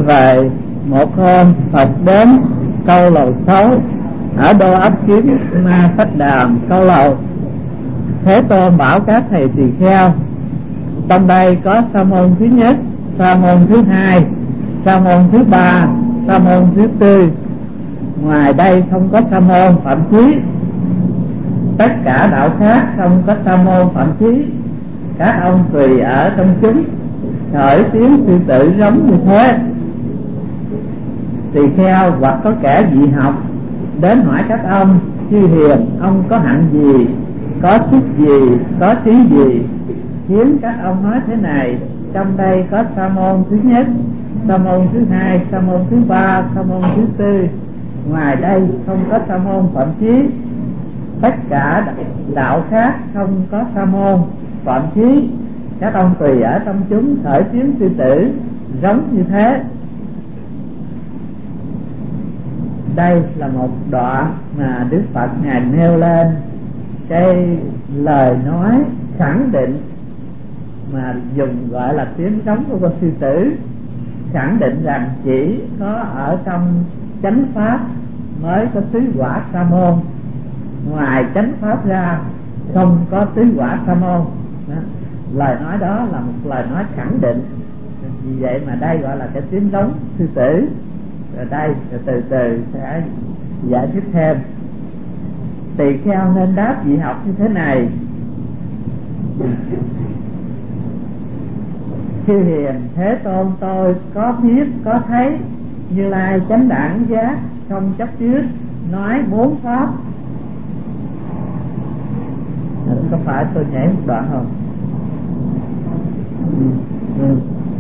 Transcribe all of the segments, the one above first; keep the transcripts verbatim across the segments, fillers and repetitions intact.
vậy một hôm Phật đến câu lầu sáu ở đô ấp Kiến Ma Phách Đàm câu lầu. Thế Tôn bảo các thầy tỳ kheo, trong đây có sa môn thứ nhất, sa môn thứ hai, sa môn thứ ba, sa môn thứ tư. Ngoài đây không có sa môn Phạm Chí. Tất cả đạo khác không có sa môn Phạm Chí. Các ông tùy ở trong chúng, khởi tiếng sư tử giống như thế. Tỳ kheo hoặc có kẻ dị học đến hỏi các ông: chư hiền, ông có hạnh gì, có sức gì, có trí gì, khiến các ông nói thế này? Trong đây có sa môn thứ nhất, sa môn thứ hai, sa môn thứ ba, sa môn thứ tư. Ngoài đây không có sa môn Phạm Chí. Tất cả đạo khác không có sa môn Phạm Chí. Các ông tùy ở trong chúng, khởi tiếng sư tử giống như thế. Đây là một đoạn mà Đức Phật Ngài nêu lên cái lời nói khẳng định mà dùng gọi là tiếng giống của con sư tử, khẳng định rằng chỉ có ở trong chánh pháp mới có tứ quả sa môn, ngoài chánh pháp ra không có tứ quả sa môn. Đó. Lời nói đó là một lời nói khẳng định, vì vậy mà đây gọi là cái tiếng giống sư tử. Rồi đây rồi từ từ sẽ giải thích thêm. Tỳ kheo nên đáp vị học như thế này: chư hiền, Thế Tôn tôi có biết có thấy Như Lai chánh đẳng giác không chấp trước, nói bốn pháp. Có phải tôi nhảy một đoạn không? Ừ.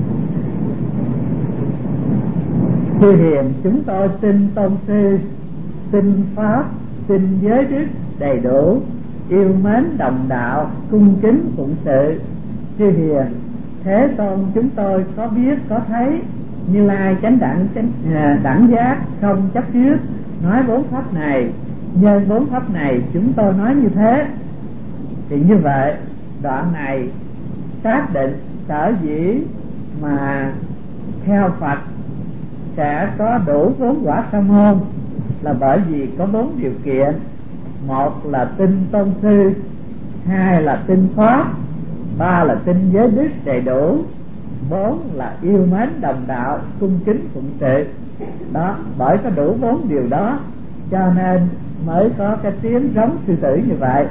Chư hiền, chúng tôi tin tôn sư, tin pháp, tin giới đức đầy đủ, yêu mến đồng đạo, cung kính phụng sự. Chư hiền, Thế Tôn chúng tôi có biết có thấy Như Lai chánh đẳng chánh à, đẳng giác không chấp trước, nói bốn pháp này. Nhân bốn pháp này chúng tôi nói như thế. Thì như vậy đoạn này xác định sở dĩ mà theo Phật sẽ có đủ bốn quả sa môn là bởi vì có bốn điều kiện. Một là tin tôn sư, hai là tin pháp, ba là tin giới đức đầy đủ, bốn là yêu mến đồng đạo, cung kính phụng sự. Đó, bởi có đủ bốn điều đó cho nên mới có cái tiếng giống sư tử như vậy.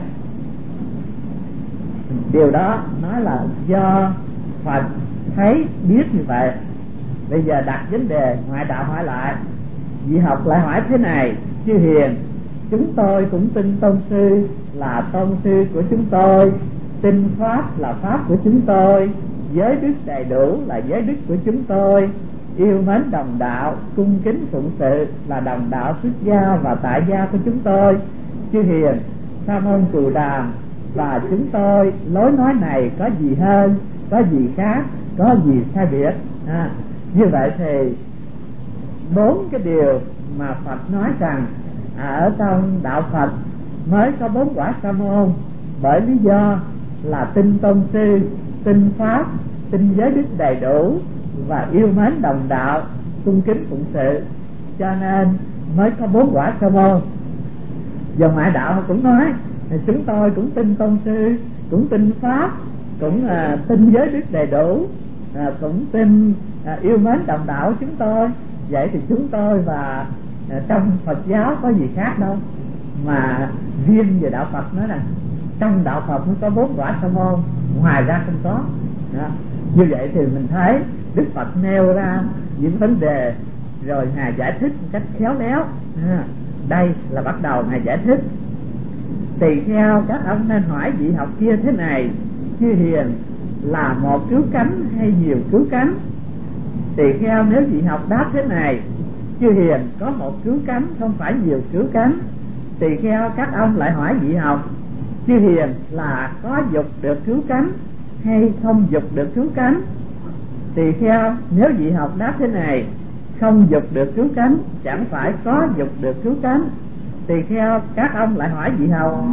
Điều đó nói là do Phật thấy biết như vậy. Bây giờ đặt vấn đề ngoại đạo hỏi lại, vị học lại hỏi thế này: chư hiền, chúng tôi cũng tin tôn sư là tôn sư của chúng tôi, tin pháp là pháp của chúng tôi, giới đức đầy đủ là giới đức của chúng tôi, yêu mến đồng đạo, cung kính phụng sự là đồng đạo xuất gia và tại gia của chúng tôi. Chư hiền, Sa môn Cù Đàm và chúng tôi lối nói này có gì hơn, có gì khác, có gì sai biệt? À, như vậy thì bốn cái điều mà Phật nói rằng ở trong đạo Phật mới có bốn quả sa môn, bởi lý do là tin tôn sư, tin pháp, tin giới đức đầy đủ và yêu mến đồng đạo, cung kính phụng sự, cho nên mới có bốn quả sa môn. Giờ ngoại đạo cũng nói chúng tôi cũng tin tôn sư, cũng tin pháp, cũng à, tin giới đức đầy đủ, à, cũng tin à, yêu mến đồng đạo chúng tôi. Vậy thì chúng tôi và à, trong Phật giáo có gì khác đâu, mà riêng về đạo Phật nói rằng trong đạo Phật mới có bốn quả sa môn, ngoài ra không có. Đó. Như vậy thì mình thấy Đức Phật nêu ra những vấn đề rồi Ngài giải thích một cách khéo léo. À, đây là bắt đầu Ngài giải thích: tỳ kheo, các ông nên hỏi vị học kia thế này: chư hiền, là một cứu cánh hay nhiều cứu cánh? Tỳ kheo, nếu vị học đáp thế này: chư hiền, có một cứu cánh, không phải nhiều cứu cánh. Tỳ kheo, các ông lại hỏi vị học: chư hiền, là có dục được cứu cánh hay không dục được cứu cánh? Tỳ kheo, nếu vị học đáp thế này: không dục được cứu cánh, chẳng phải có dục được cứu cánh. Tỳ kheo, các ông lại hỏi vị học: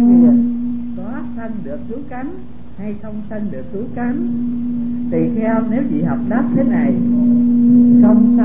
có sanh được cứu cánh hay không sanh được cứu cánh? Tỳ kheo, nếu vị học đáp thế này: không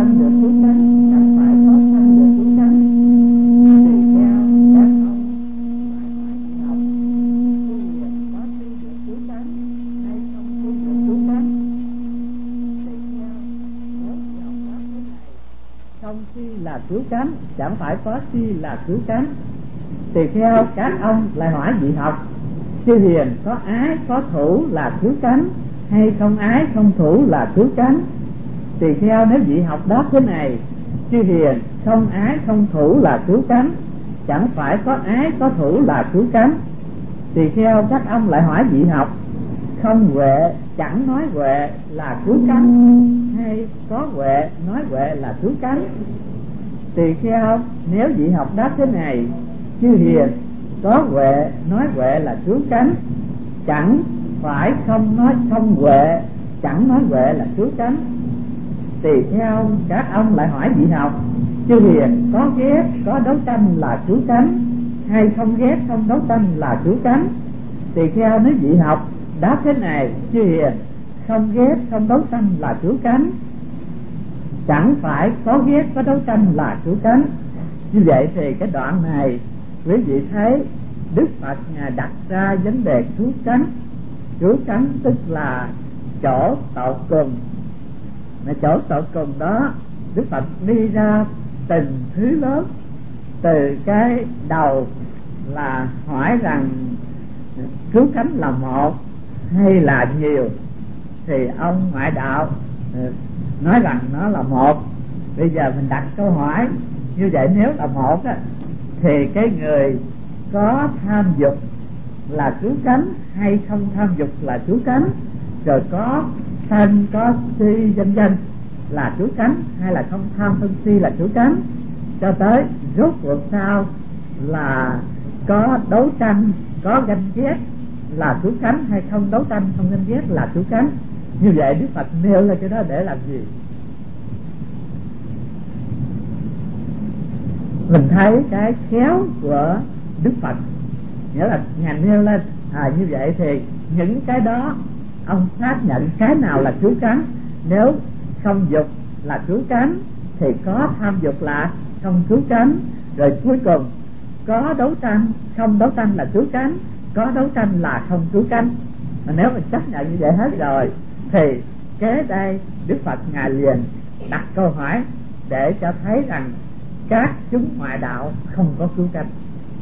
không si là cứu cánh, chẳng phải có si là cứu cánh. Tỳ kheo các ông lại hỏi vị học: chư hiền, có ái có thủ là cứu cánh, hay không ái không thủ là cứu cánh? Tỳ kheo nếu vị học đáp thế này: chư hiền, không ái không thủ là cứu cánh, chẳng phải có ái có thủ là cứu cánh. Tỳ kheo các ông lại hỏi vị học: không huệ chẳng nói huệ là cứu cánh, hay có huệ nói huệ là cứu cánh? Tỳ kheo nếu vị học đáp thế này: chư hiền, có huệ nói huệ là cứu cánh, chẳng phải không nói không huệ chẳng nói huệ là cứu cánh. Tỳ kheo các ông lại hỏi vị học: chư hiền, có ghét có đấu tranh là cứu cánh, hay không ghét không đấu tranh là cứu cánh? Tỳ kheo nếu vị học đáp thế này: chư hiền, không ghét không đấu tranh là cứu cánh, chẳng phải có ghét có đấu tranh là cứu cánh. Như vậy thì cái đoạn này quý vị thấy Đức Phật Ngài đặt ra vấn đề cứu cánh. Cứu cánh tức là chỗ tột cùng, mà chỗ tột cùng đó Đức Phật đi ra từng thứ lớn. Từ cái đầu là hỏi rằng cứu cánh là một hay là nhiều, thì ông ngoại đạo nói rằng nó là một. Bây giờ mình đặt câu hỏi như vậy: nếu là một á, thì cái người có tham dục là cứu cánh hay không tham dục là cứu cánh? Rồi có sân có si vân vân là cứu cánh hay là không tham sân si là cứu cánh? Cho tới rốt cuộc sau là có đấu tranh có ganh ghét là cứu cánh hay không đấu tranh không ganh ghét là cứu cánh? Như vậy Đức Phật nêu ra cái đó để làm gì? Mình thấy cái khéo của Đức Phật, nghĩa là Ngài nêu lên à, như vậy thì những cái đó ông xác nhận cái nào là cứu cánh. Nếu không dục là cứu cánh thì có tham dục là không cứu cánh. Rồi cuối cùng có đấu tranh không đấu tranh là cứu cánh, có đấu tranh là không cứu cánh. Mà nếu mình chấp nhận như vậy hết rồi thì kế đây Đức Phật Ngài liền đặt câu hỏi để cho thấy rằng các chúng ngoại đạo không có cứu cánh.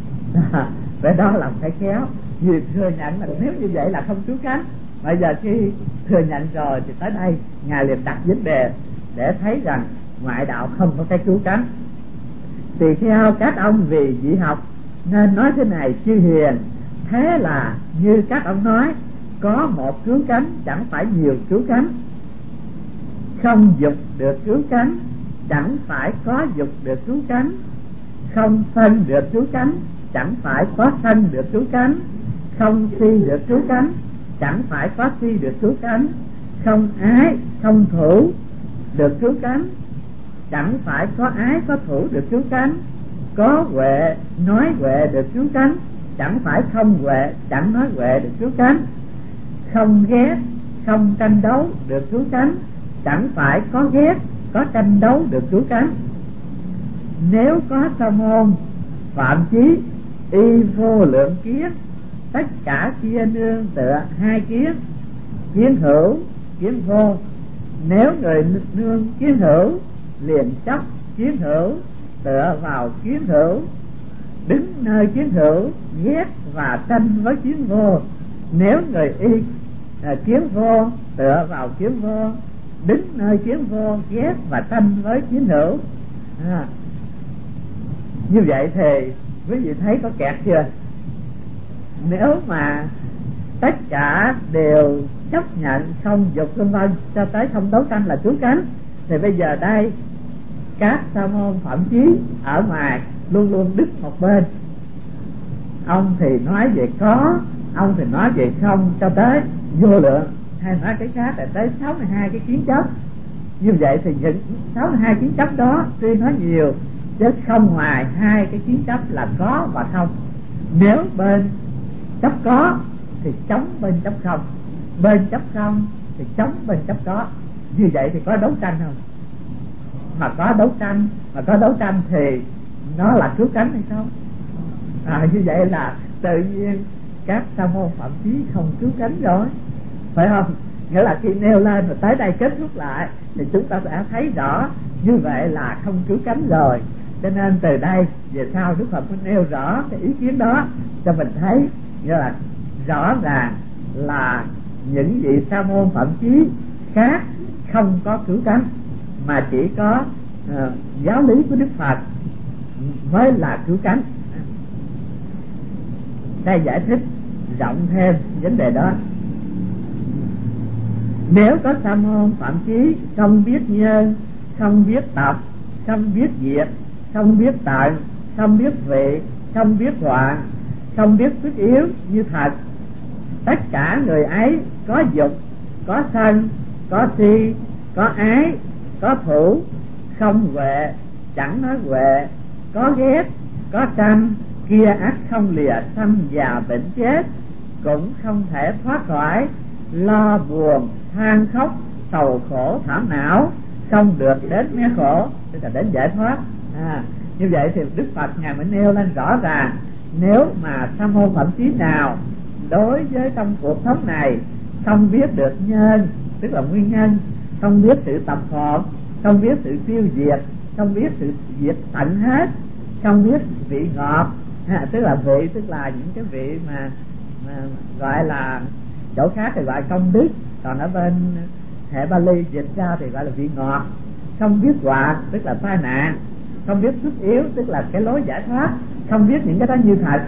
Vậy đó là cái khéo, vì thừa nhận là nếu như vậy là không cứu cánh. Bây giờ khi thừa nhận rồi thì tới đây Ngài liền đặt vấn đề để thấy rằng ngoại đạo không có cái cứu cánh. Tỳ kheo các ông vì vị học nên nói thế này: chư hiền, thế là như các ông nói, có một cứu cánh chẳng phải nhiều cứu cánh. Không dục được cứu cánh chẳng phải có dục được cứu cánh. Không sân được cứu cánh chẳng phải có sân được cứu cánh. Không si được cứu cánh chẳng phải có si được cứu cánh. Không ái không thủ được cứu cánh chẳng phải có ái có thủ được cứu cánh. Có huệ nói huệ được cứu cánh chẳng phải không huệ chẳng nói huệ được cứu cánh. Không ghét không tranh đấu được cứu cánh chẳng phải có ghét có tranh đấu được cứu cánh. Nếu có sa môn phạm chí y vô lượng kiến, tất cả chia nương tựa hai kiến, kiến hữu kiến vô. Nếu người nương kiến hữu liền chấp kiến hữu, tựa vào kiến hữu, đứng nơi kiến hữu ghét và tranh với kiến vô. Nếu người y à, kiến vô tựa vào kiến vô, đứng nơi kiến vô ghét và tranh với kiến hữu. à, Như vậy thì quý vị thấy có kẹt chưa? Nếu mà tất cả đều chấp nhận không dục vân vân cho tới không đấu tranh là cứu cánh, thì bây giờ đây các sa môn phạm chí ở ngoài luôn luôn đứng một bên. Ông thì nói về có, ông thì nói về không, cho tới vô lượng, hay nói cái khác là tới sáu mươi hai cái kiến chấp. Như vậy thì những sáu mươi hai kiến chấp đó tuy nói nhiều chứ không ngoài hai cái kiến chấp là có và không. Nếu bên chấp có thì chống bên chấp không, bên chấp không thì chống bên chấp có. Như vậy thì có đấu tranh không? Mà có đấu tranh, mà có đấu tranh thì nó là cứu cánh hay không? À, như vậy là tự nhiên các sa môn phạm chí không cứu cánh rồi, phải không? Nghĩa là khi nêu lên rồi tới đây kết thúc lại thì chúng ta sẽ thấy rõ như vậy là không cứu cánh rồi. Cho nên từ đây về sau Đức Phật mới nêu rõ cái ý kiến đó cho mình thấy như là rõ ràng là những vị sa môn Phạm Chí khác không có cứu cánh, mà chỉ có uh, giáo lý của Đức Phật mới là cứu cánh. Đây giải thích rộng thêm vấn đề đó. Nếu có sa môn Phạm Chí không biết nhân, không biết tập, không biết diệt, không biết tận, không biết vị, không biết hoạn, không biết sức yếu như thật, tất cả người ấy có dục, có sân, có si, có ái, có thủ, không huệ, chẳng nói huệ, có ghét, có tranh, kia ắt không lìa sanh già bệnh chết, cũng không thể thoát khỏi lo buồn than khóc sầu khổ thảm não, không được đến mé khổ, tức là đến giải thoát. À, như vậy thì Đức Phật ngài mới nêu lên rõ ràng, nếu mà sa môn Phạm Chí nào đối với trong cuộc sống này không biết được nhân, tức là nguyên nhân, không biết sự tập hợp, không biết sự tiêu diệt, không biết sự diệt tận hết, không biết vị ngọt, à, tức là vị, tức là những cái vị mà, mà gọi là chỗ khác thì gọi công đức, còn ở bên hệ Bali dịch ra thì gọi là vị ngọt. Không biết họa tức là tai nạn, không biết sức yếu tức là cái lối giải thoát, không biết những cái đó như thật.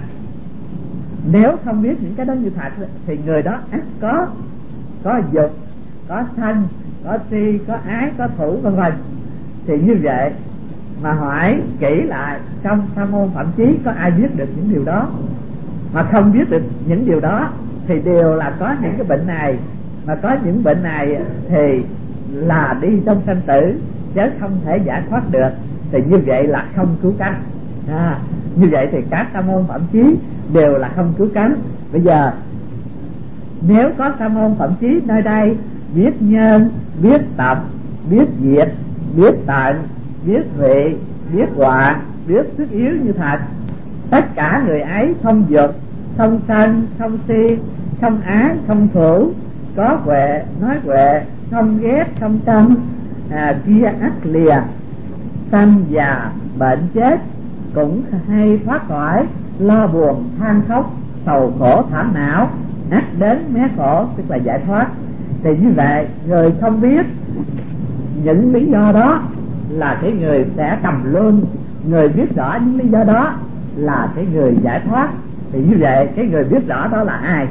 Nếu không biết những cái đó như thật thì người đó ắt có có dục, có sân, có si, có ái, có thủ vân vân. Thì như vậy mà hỏi kỹ lại, trong sa môn Phạm Chí có ai biết được những điều đó? Mà không biết được những điều đó thì đều là có những cái bệnh này, mà có những bệnh này thì là đi trong sanh tử chứ không thể giải thoát được, thì như vậy là không cứu cánh. À, như vậy thì các sa môn Phạm Chí đều là không cứu cánh. Bây giờ nếu có sa môn Phạm Chí nơi đây biết nhân, biết tập, biết diệt, biết tận, biết vị, biết hoạn, biết sức yếu như thật, tất cả người ấy không dục, không sân, không si, không ái, không thủ, có huệ, nói huệ, không ghét, không tranh, à, kia ắt lìa sanh già bệnh chết, cũng hay thoát khỏi lo buồn than khóc sầu khổ thảm não, ắt đến mé khổ, tức là giải thoát. Thì như vậy người không biết những lý do đó là cái người sẽ trầm luân, người biết rõ những lý do đó là cái người giải thoát. Thì như vậy cái người biết rõ đó là ai?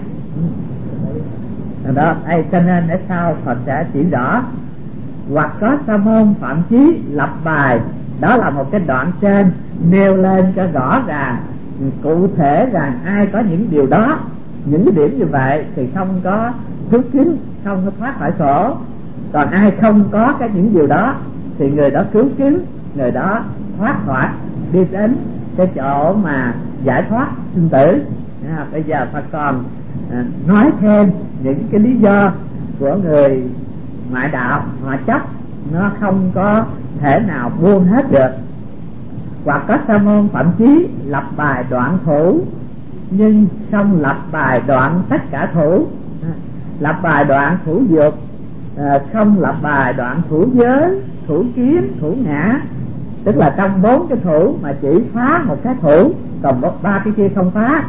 Đó, ai cho nên ở sau Phật sẽ chỉ rõ. Hoặc có sa môn Phạm Chí lập bài, đó là một cái đoạn trên nêu lên cho rõ ràng cụ thể rằng ai có những điều đó, những cái điểm như vậy thì không có cứu kính, không có thoát khỏi khổ. Còn ai không có cái những điều đó thì người đó cứu kính, người đó thoát khỏi, đi đến cái chỗ mà giải thoát sinh tử. À, bây giờ Phật còn à, nói thêm những cái lý do của người ngoại đạo, họ chấp nó không có thể nào buông hết được. Hoặc có sa môn Phạm Chí lập bài đoạn thủ, nhưng không lập bài đoạn tất cả thủ. À, lập bài đoạn thủ dục, à, không lập bài đoạn thủ giới, thủ kiến, thủ ngã, tức là trong bốn cái thủ mà chỉ phá một cái thủ, còn ba cái kia không phá.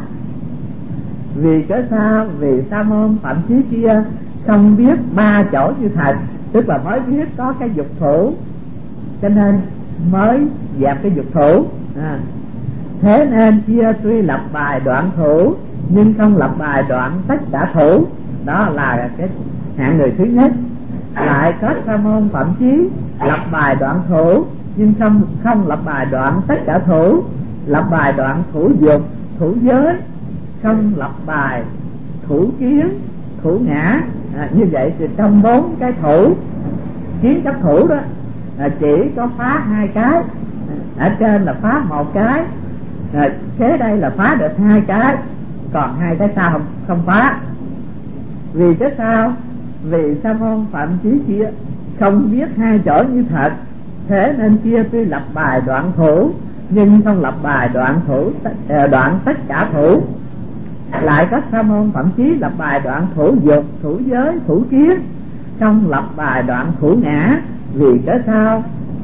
Vì cớ sao? Vì sa môn Phạm Chí kia không biết ba chỗ như thật, tức là mới biết có cái dục thủ, cho nên mới dẹp cái dục thủ. À, thế nên kia tuy lập bài đoạn thủ nhưng không lập bài đoạn tất cả thủ. Đó là cái hạng người thứ nhất. Lại có sa môn Phạm Chí lập bài đoạn thủ nhưng không không lập bài đoạn tất cả thủ, lập bài đoạn thủ dục, thủ giới, không lập bài thủ kiến, thủ ngã. À, như vậy thì trong bốn cái thủ kiến chấp thủ đó à, chỉ có phá hai cái, ở trên là phá một cái, à, kế đây là phá được hai cái, còn hai cái sau không, không phá. Vì cái sao? Vì sa môn Phạm Chí kia không biết hai chỗ như thật, thế nên kia tuy lập bài đoạn thủ nhưng không lập bài đoạn thủ đoạn tất cả thủ. Lại có sa môn Phạm Chí lập bài đoạn thủ dục, thủ giới, thủ kiến, không lập bài đoạn thủ ngã. Vì cái sao?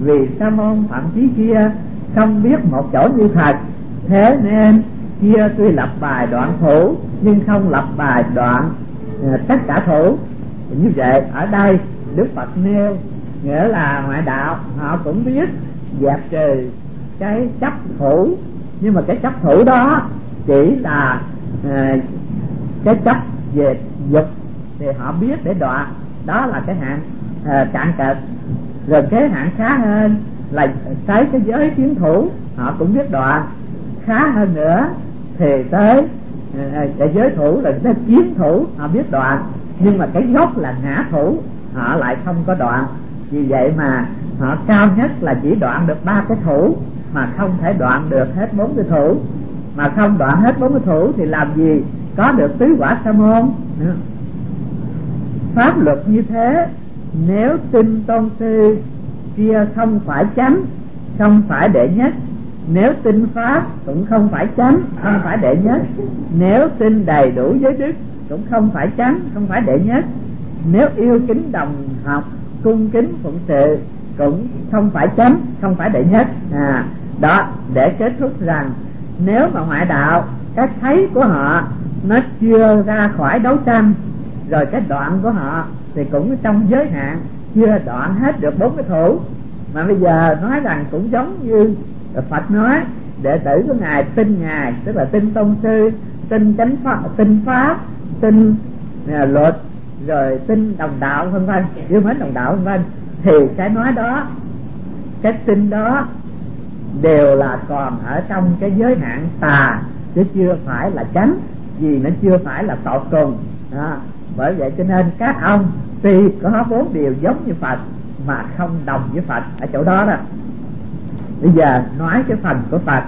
Vì sa môn Phạm Chí kia không biết một chỗ như thật, thế nên kia tuy lập bài đoạn thủ nhưng không lập bài đoạn uh, tất cả thủ. Như vậy ở đây Đức Phật nêu nghĩa là ngoại đạo họ cũng biết dẹp trừ cái chấp thủ, nhưng mà cái chấp thủ đó chỉ là uh, cái chấp về dục thì họ biết để đoạn, đó là cái hạn uh, cạn cợt. Rồi cái hạn khá hơn là tới cái giới kiến thủ họ cũng biết đoạn, khá hơn nữa thì tới uh, cái giới thủ là cái kiến thủ họ biết đoạn, nhưng mà cái gốc là ngã thủ họ lại không có đoạn. Vì vậy mà họ cao nhất là chỉ đoạn được ba cái thủ, mà không thể đoạn được hết bốn cái thủ. Mà không đoạn hết bốn cái thủ thì làm gì có được tứ quả sa môn. Pháp luật như thế, nếu tin tôn sư kia không phải chánh, không phải đệ nhất. Nếu tin pháp cũng không phải chánh, không phải đệ nhất. Nếu tin đầy đủ giới đức cũng không phải chánh, không phải đệ nhất. Nếu yêu kính đồng học, cung kính phụng sự cũng không phải chánh, không phải đệ nhất. À, đó để kết thúc rằng nếu mà ngoại đạo cái thấy của họ nó chưa ra khỏi đấu tranh, rồi cái đoạn của họ thì cũng trong giới hạn, chưa đoạn hết được bốn cái thủ. Mà bây giờ nói rằng cũng giống như Phật nói đệ tử của ngài tin ngài, tức là tin tôn sư, tin chánh pháp, tin pháp, tin à, luật, rồi tin đồng đạo vân vân, yêu mến đồng đạo vân vân, thì cái nói đó, cái tin đó đều là còn ở trong cái giới hạn tà, chứ chưa phải là chánh, vì nó chưa phải là tột cùng đó. Bởi vậy cho nên các ông tuy có bốn điều giống như Phật mà không đồng với Phật ở chỗ đó đó. Bây giờ nói cái phần của Phật.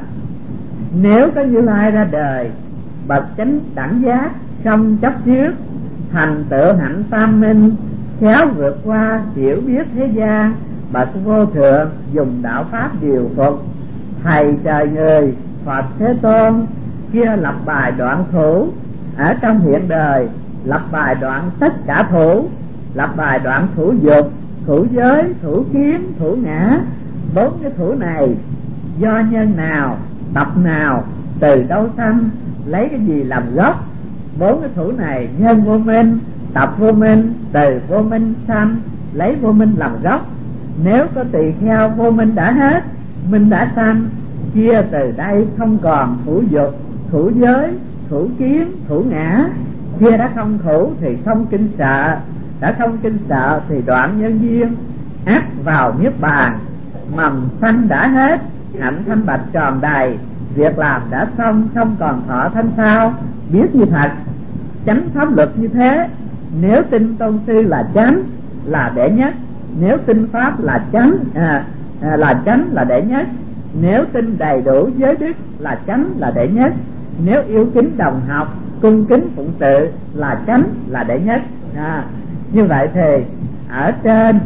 Nếu có Như Lai ra đời, bậc chánh đẳng giác, không chấp trước, thành tựu hạnh tam minh, khéo vượt qua hiểu biết thế gian, bậc vô thượng dùng đạo pháp điều phục. Thầy trời người Phật Thế Tôn kia lập bài đoạn thủ, ở trong hiện đời lập bài đoạn tất cả thủ, lập bài đoạn thủ dục, thủ giới, thủ kiến, thủ ngã. Bốn cái thủ này do nhân nào, tập nào, từ đâu sanh, lấy cái gì làm gốc. Bốn cái thủ này nhân vô minh, tập vô minh, từ vô minh sanh, lấy vô minh làm gốc. Nếu có tỳ kheo vô minh đã hết, minh đã sanh, kia từ đây không còn thủ dục, thủ giới, thủ kiến, thủ ngã. Kia đã không thủ thì không kinh sợ, đã không kinh sợ thì đoạn nhân duyên, ác vào niết bàn. Mầm sanh đã hết, hạnh thanh bạch tròn đầy, việc làm đã xong, không còn thọ thanh sao, biết như thật. Chánh pháp luật như thế, nếu tin tôn sư là chánh là đệ nhất, nếu tin pháp là chánh à, à, là chánh là đệ nhất, nếu tin đầy đủ giới đức là chánh là đệ nhất, nếu yêu kính đồng học, cung kính phụng sự là chánh là đệ nhất. À, như vậy thì ở trên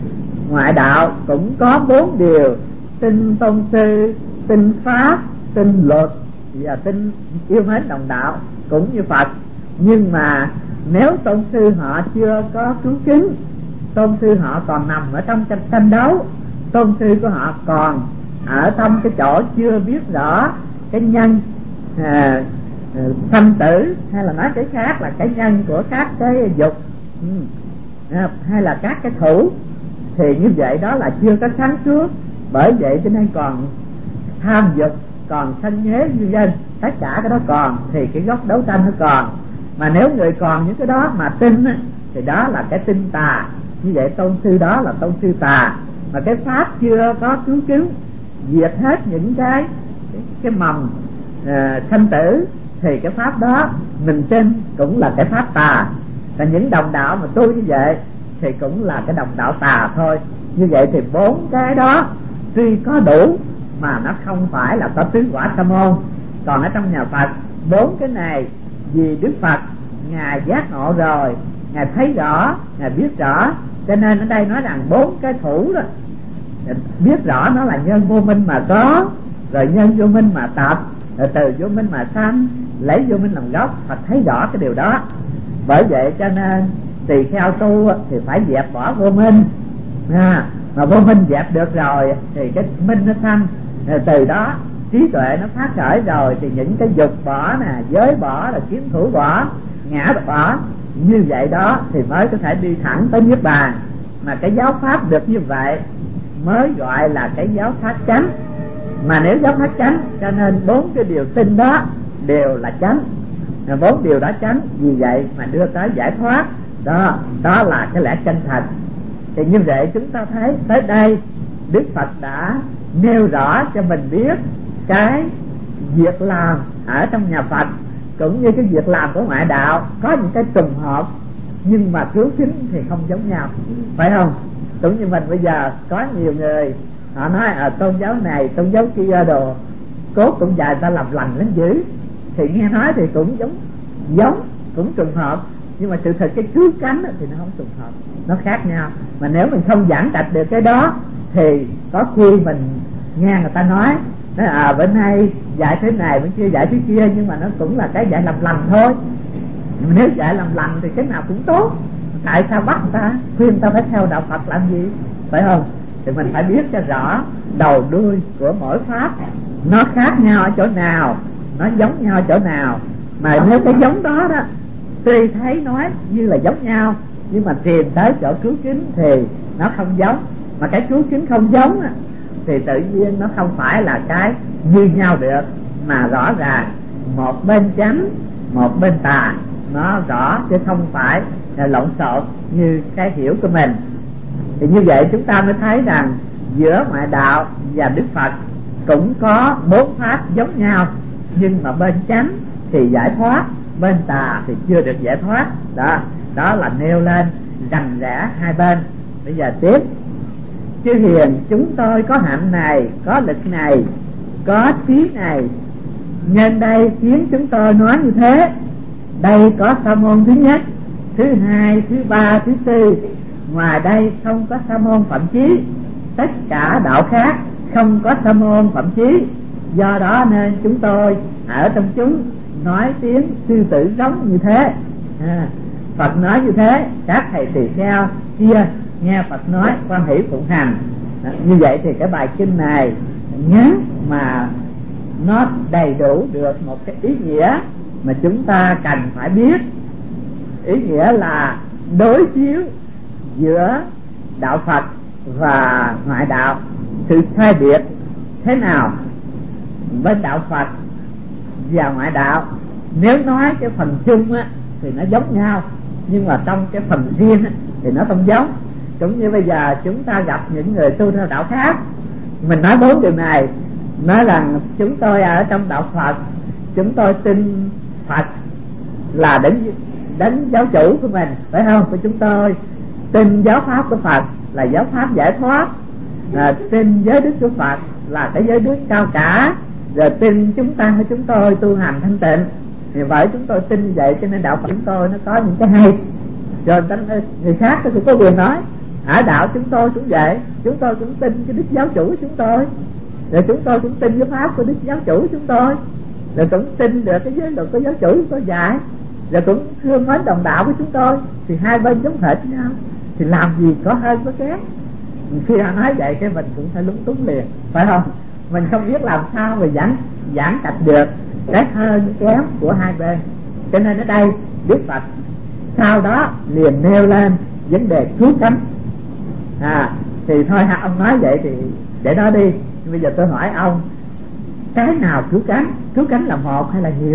ngoại đạo cũng có bốn điều: tin tôn sư, tin pháp, tin luật và tin yêu mến đồng đạo, cũng như Phật. Nhưng mà nếu tôn sư họ chưa có cứu kính, tôn sư họ còn nằm ở trong tranh, tranh đấu, tôn sư của họ còn ở trong cái chỗ chưa biết rõ cái nhân à, sanh tử, hay là nói cái khác là cái nhân của các cái dục ừ, à, hay là các cái thủ, thì như vậy đó là chưa có sáng suốt. Bởi vậy cho nên còn tham dục, còn sanh nhế như dân, tất cả cái đó còn, thì cái gốc đấu tranh nó còn. Mà nếu người còn những cái đó mà tin á, thì đó là cái tin tà. Như vậy tôn sư đó là tôn sư tà. Mà cái pháp chưa có cứu cứu diệt hết những cái cái, cái mầm à, sanh tử, thì cái pháp đó mình tin cũng là cái pháp tà. Và những đồng đạo mà tu như vậy thì cũng là cái đồng đạo tà thôi. Như vậy thì bốn cái đó tuy có đủ mà nó không phải là có tứ quả sa môn. Còn ở trong nhà Phật, bốn cái này vì Đức Phật ngài giác ngộ rồi, ngài thấy rõ, ngài biết rõ, cho nên ở đây nói rằng bốn cái thủ đó, biết rõ nó là nhân vô minh mà có, rồi nhân vô minh mà tập, rồi từ vô minh mà sanh, lấy vô minh làm gốc. Phật thấy rõ cái điều đó. Bởi vậy cho nên tỳ kheo tu thì phải dẹp bỏ vô minh, à, mà vô minh dẹp được rồi thì cái minh nó sanh, từ đó trí tuệ nó phát khởi rồi thì những cái dục bỏ nè, giới bỏ, là kiến thủ bỏ, ngã bỏ, như vậy đó thì mới có thể đi thẳng tới niết bàn. Mà cái giáo pháp được như vậy mới gọi là cái giáo pháp chánh. Mà nếu giáo pháp chánh, cho nên bốn cái điều tin đó đều là chánh, bốn điều đó chánh, vì vậy mà đưa tới giải thoát. Đó, đó là cái lẽ chân thật. Thì như vậy chúng ta thấy tới đây Đức Phật đã nêu rõ cho mình biết cái việc làm ở trong nhà Phật cũng như cái việc làm của ngoại đạo có những cái trùng hợp, nhưng mà cứu kính thì không giống nhau, phải không? Cũng như mình bây giờ có nhiều người họ nói ở tôn giáo này tôn giáo kia đồ cốt cũng dài ta làm lành lắm dữ, thì nghe nói thì cũng giống giống cũng trùng hợp, nhưng mà sự thật cái cứu cánh thì nó không trùng hợp, nó khác nhau. Mà nếu mình không giảng trạch được cái đó thì có khi mình nghe người ta nói nói à bữa nay dạy thế này bên kia dạy thế kia, nhưng mà nó cũng là cái dạy làm lành thôi. Nhưng nếu dạy làm lành thì cái nào cũng tốt, tại sao bắt người ta khuyên ta phải theo đạo Phật làm gì, phải không? Thì mình phải biết cho rõ đầu đuôi của mỗi pháp nó khác nhau ở chỗ nào, nó giống nhau ở chỗ nào. Mà nếu cái giống đó đó tuy thấy nói như là giống nhau, nhưng mà tìm tới chỗ cứu kính thì nó không giống. Mà cái cứu kính không giống thì tự nhiên nó không phải là cái như nhau được, mà rõ ràng một bên chánh một bên tà, nó rõ chứ không phải là lộn xộn như cái hiểu của mình. Thì như vậy chúng ta mới thấy rằng giữa ngoại đạo và Đức Phật cũng có bốn pháp giống nhau, nhưng mà bên chánh thì giải thoát, bên tà thì chưa được giải thoát. Đó, đó là nêu lên rành rẽ hai bên. Bây giờ tiếp: chư hiền chúng tôi có hạnh này, có lực này, có trí này, nhân đây khiến chúng tôi nói như thế. Đây có sa môn thứ nhất, thứ hai, thứ ba, thứ tư, ngoài đây không có sa môn phạm chí. Tất cả đạo khác không có sa môn phạm chí, do đó nên chúng tôi ở trong chúng nói tiếng sư tử giống như thế. À, Phật nói như thế, các thầy tỳ kheo kia nghe Phật nói quan hỷ phụng hành. À, như vậy thì cái bài kinh này ngắn mà nó đầy đủ được một cái ý nghĩa mà chúng ta cần phải biết. Ý nghĩa là đối chiếu giữa đạo Phật và ngoại đạo, sự sai biệt thế nào bên đạo Phật và ngoại đạo. Nếu nói cái phần chung á thì nó giống nhau, nhưng mà trong cái phần riêng á thì nó không giống. Cũng như bây giờ chúng ta gặp những người tu theo đạo khác, mình nói bốn điều này, nói rằng chúng tôi ở trong đạo Phật, chúng tôi tin Phật là đến đến giáo chủ của mình, phải không? Của chúng tôi tin giáo pháp của Phật là giáo pháp giải thoát, à, tin giới đức của Phật là cái giới đức cao cả, rồi tin chúng ta của chúng tôi tu hành thanh tịnh. Thì bởi chúng tôi tin như vậy cho nên đạo Phật chúng tôi nó có những cái hay, rồi người khác thì có quyền nói ở đạo chúng tôi cũng vậy, chúng tôi cũng tin cái đức giáo chủ của chúng tôi, rồi chúng tôi cũng tin cái pháp của đức giáo chủ của chúng tôi, rồi cũng tin được cái giới luật của giáo chủ chúng tôi dạy, rồi cũng thương mến đồng đạo của chúng tôi. Thì hai bên giống hệt nhau, thì làm gì có hơn có kém. Khi họ nói vậy cái mình cũng phải lúng túng liền, phải không? Mình không biết làm sao mà giảng giảng cạch được cái hơn kém của hai bên. Cho nên ở đây Đức Phật sau đó liền nêu lên vấn đề cứu cánh. À thì thôi ha, ông nói vậy thì để đó đi. Bây giờ tôi hỏi ông, cái nào cứu cánh? Cứu cánh là một hay là nhiều?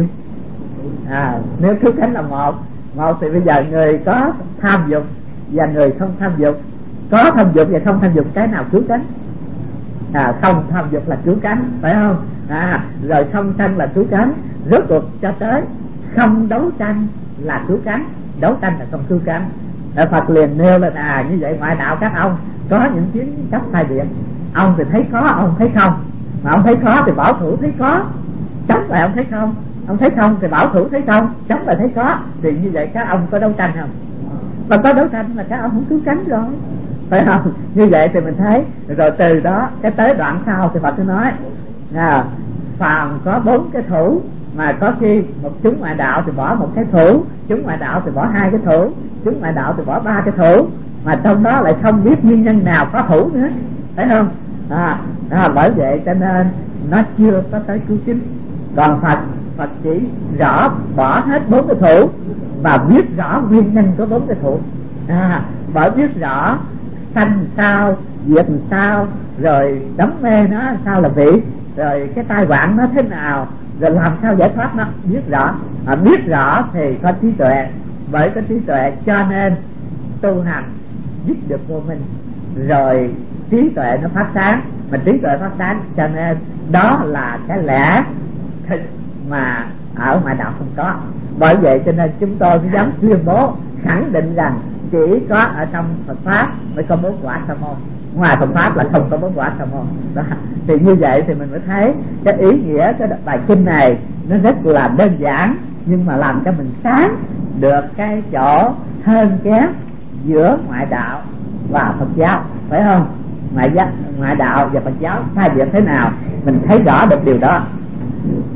À nếu cứu cánh là một, một thì bây giờ người có tham dục và người không tham dục, có tham dục và không tham dục, cái nào cứu cánh? À không tham dục là cứu cánh, phải không? À rồi không tranh là cứu cánh, rốt cuộc cho tới không đấu tranh là cứu cánh, đấu tranh là không cứu cánh. Đạo Phật liền nêu lên à như vậy ngoại đạo các ông có những kiến chấp sai biệt, ông thì thấy có, ông thấy không, mà ông thấy có thì bảo thủ thấy có, chống lại ông thấy không, ông thấy không thì bảo thủ thấy không, chống lại thấy có. Thì như vậy các ông có đấu tranh không? Mà có đấu tranh là các ông không cứu cánh rồi, phải không? Như vậy thì mình thấy rồi từ đó cái tới đoạn sau thì Phật sẽ nói à, phàm có bốn cái thủ, mà có khi một chúng ngoại đạo thì bỏ một cái thủ, chúng ngoại đạo thì bỏ hai cái thủ, chúng ngoại đạo thì bỏ ba cái thủ. mà trong đó lại không biết nguyên nhân nào có thủ nữa, phải không? À, à, bởi vậy cho nên nó chưa có tới cứu chính. Còn Phật, Phật chỉ rõ bỏ hết bốn cái thủ và biết rõ nguyên nhân của bốn cái thủ. À, bởi biết rõ sanh sao, diệt sao, rồi đắm mê nó sao là vị, rồi cái tai họa nó thế nào, rồi làm sao giải thoát nó, biết rõ. À, biết rõ thì có trí tuệ, bởi có trí tuệ cho nên tu hành giúp được vô minh, rồi trí tuệ nó phát sáng, mà trí tuệ phát sáng cho nên đó là cái lẽ mà ở ngoại đạo không có. Bởi vậy cho nên chúng tôi mới dám tuyên bố khẳng định rằng chỉ có ở trong Phật pháp mới có bốn quả sa môn, ngoài Phật pháp là không có bốn quả sa môn. Đó. Thì như vậy thì mình mới thấy cái ý nghĩa cái bài kinh này nó rất là đơn giản, nhưng mà làm cho mình sáng được cái chỗ hơn kém giữa ngoại đạo và Phật giáo, phải không? Ngoại giáo, ngoại đạo và Phật giáo sai biệt thế nào mình thấy rõ được điều đó.